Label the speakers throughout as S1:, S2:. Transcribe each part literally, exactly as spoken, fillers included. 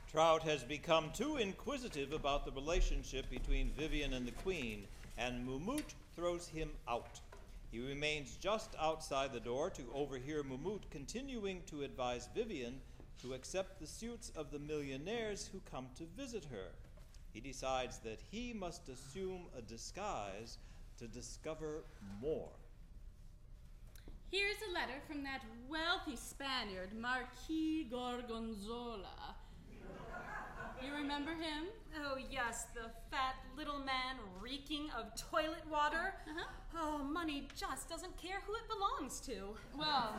S1: Trout has become too inquisitive about the relationship between Vivian and the Queen, and Mumut throws him out. He remains just outside the door to overhear Mumut continuing to advise Vivian to accept the suits of the millionaires who come to visit her. He decides that he must assume a disguise to discover more.
S2: Here's a letter from that wealthy Spaniard, Marquis Gorgonzola. You remember him?
S3: Oh, yes, the fat little man reeking of toilet water.
S2: Uh-huh.
S3: Oh, money just doesn't care who it belongs to.
S2: Well,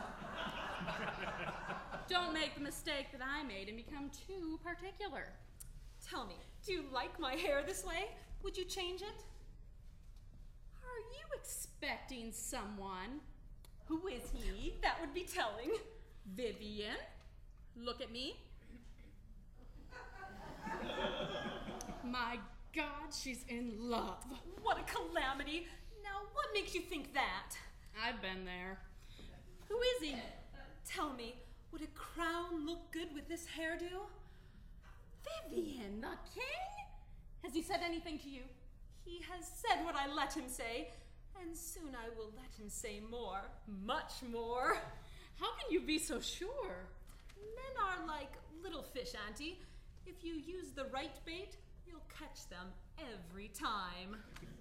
S2: don't make the mistake that I made and become too particular.
S3: Tell me, do you like my hair this way? Would you change it?
S2: Are you expecting someone?
S3: Who is he? That would be telling.
S2: Vivian, look at me. My God, she's in love.
S3: What a calamity. Now, what makes you think that?
S2: I've been there. Who is he?
S3: Tell me, would a crown look good with this hairdo?
S2: Vivian, the king? Has he said anything to you?
S3: He has said what I let him say, and soon I will let him say more, much more.
S2: How can you be so sure?
S3: Men are like little fish, Auntie. If you use the right bait, you'll catch them every time.